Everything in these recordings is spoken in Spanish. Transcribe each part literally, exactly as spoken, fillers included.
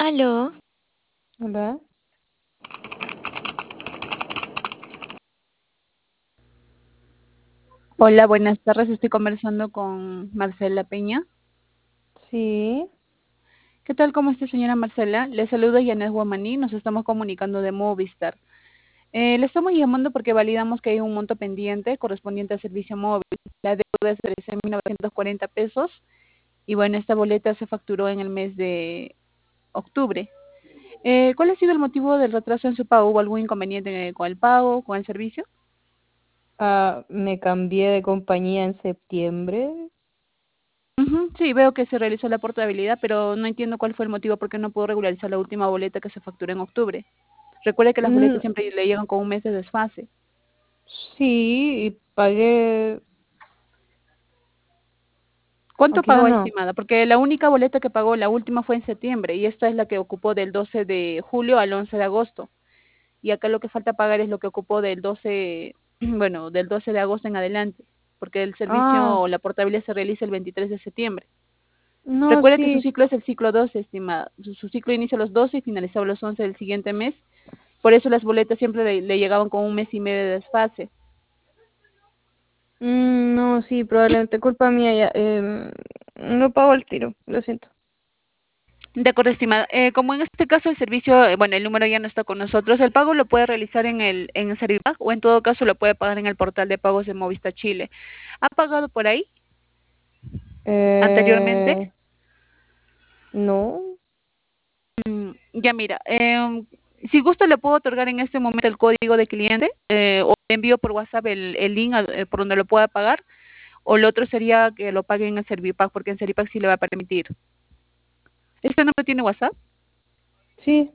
Aló, Hola, Hola, buenas tardes. Estoy conversando con Marcela Peña. sí, ¿Qué tal? ¿Cómo está, señora Marcela? Le saluda Yanet Guamaní. Nos estamos comunicando de Movistar. Eh, le estamos llamando porque validamos que hay un monto pendiente correspondiente al servicio móvil. La deuda es de trece mil novecientos cuarenta pesos y bueno, esta boleta se facturó en el mes de octubre. Eh, ¿cuál ha sido el motivo del retraso en su pago? ¿Hubo algún inconveniente con el pago, con el servicio? ah, me cambié de compañía en septiembre. Ujú, sí, veo que se realizó la portabilidad, pero no entiendo cuál fue el motivo por qué no pudo regularizar la última boleta que se facturó en octubre. Recuerde que las Mm, boletas siempre le llegan con un mes de desfase. sí, y pagué, ¿Cuánto aquí no, pagó, no. estimada? Porque la única boleta que pagó, la última fue en septiembre y esta es la que ocupó del doce de julio al once de agosto. Y acá lo que falta pagar es lo que ocupó del doce, bueno, del doce de agosto en adelante, porque el servicio Ah, o la portabilidad se realiza el veintitrés de septiembre. no, Recuerde que su sí. ciclo es el ciclo doce, estimada. Su, su ciclo inicia a los doce y finaliza a los once del siguiente mes. Por eso las boletas siempre le, le llegaban con un mes y medio de desfase. Mm, no, sí, probablemente culpa mía ya. em, no pago el tiro, lo siento. De acuerdo, estimada. Eh, como en este caso el servicio, eh, bueno, el número ya no está con nosotros, el pago lo puede realizar en el en el Servipago o en todo caso lo puede pagar en el portal de pagos de Movistar Chile. ¿Ha pagado por ahí anteriormente? Eh, no. Mm, ya mira, em, si gusta le puedo otorgar en este momento el código de cliente eh, o le envío por WhatsApp el, el link a- eh, por donde lo pueda pagar. O lo otro sería que lo pague en el Servipack, porque en Servipack sí le va a permitir. ¿Este número tiene WhatsApp? Sí,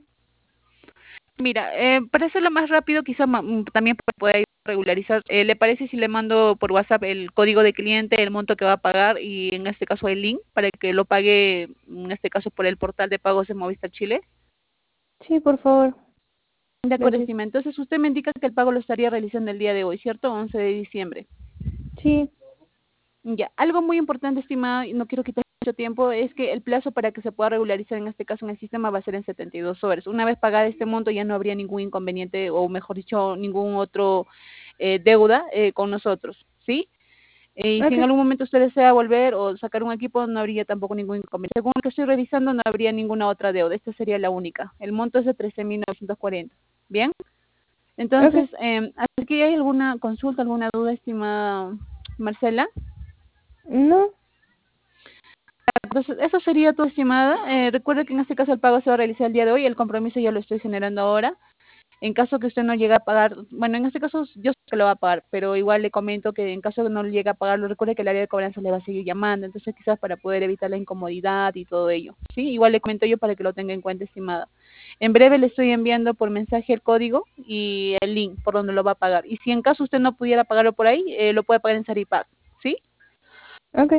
Mira, eh, para hacerlo más rápido, quizá ma- mm, también pueda regularizar. Eh, ¿le parece si le mando por WhatsApp el código de cliente, el monto que va a pagar y en este caso el link para que lo pague, en este caso por el portal de pagos de Movistar Chile? sí, por favor, De acuerdo, gracias. estima. Entonces usted me indica que el pago lo estaría realizando el día de hoy, ¿cierto? once de diciembre. Sí, Ya, algo muy importante, estimado, y no quiero quitar mucho tiempo, es que el plazo para que se pueda regularizar en este caso en el sistema va a ser en setenta y dos horas. Una vez pagada este monto ya no habría ningún inconveniente o mejor dicho, ningún otro eh, deuda eh, con nosotros, ¿sí? Eh, y si en ok, algún momento usted desea volver o sacar un equipo, no habría tampoco ningún inconveniente. Según lo que estoy revisando, no habría ninguna otra deuda. Esta sería la única. El monto es de trece mil novecientos cuarenta. ¿Bien? ok. Entonces, eh, ¿aquí hay alguna consulta, alguna duda, estimada Marcela? No, Entonces, eso sería tu estimada. Eh, recuerde que en este caso el pago se va a realizar el día de hoy, el compromiso ya lo estoy generando ahora. En caso que usted no llegue a pagar, bueno, en este caso yo sé que lo va a pagar, pero igual le comento que en caso que no llegue a pagarlo, recuerde que el área de cobranza le va a seguir llamando, entonces quizás para poder evitar la incomodidad y todo ello. Sí, igual le comento yo para que lo tenga en cuenta, estimada. En breve le estoy enviando por mensaje el código y el link por donde lo va a pagar. Y si en caso usted no pudiera pagarlo por ahí, eh, lo puede pagar en Saripag, ¿sí? ok.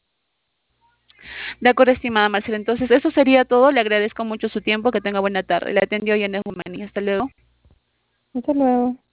De acuerdo, estimada Marcela. Entonces, eso sería todo. Le agradezco mucho su tiempo. Que tenga buena tarde. Le atendió Yanes Humani. Hasta luego. Hasta luego.